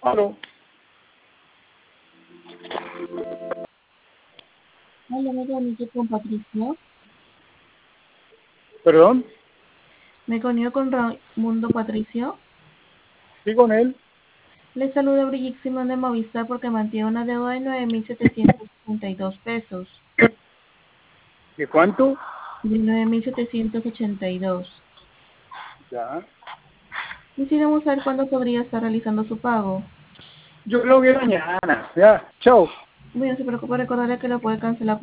Aló. Hola, me comunico con Patricio. ¿Perdón? Me comunico con Raimundo Patricio. Sí, con él. Le saluda Brigitte Simón de Movistar porque mantiene una deuda de 9.782 pesos. ¿De cuánto? De 9.782. Ya. Quisiéramos saber cuándo podría estar realizando su pago. Yo creo que mañana. Ya. Chao. Bueno, no se preocupe, recordarle que lo puede cancelar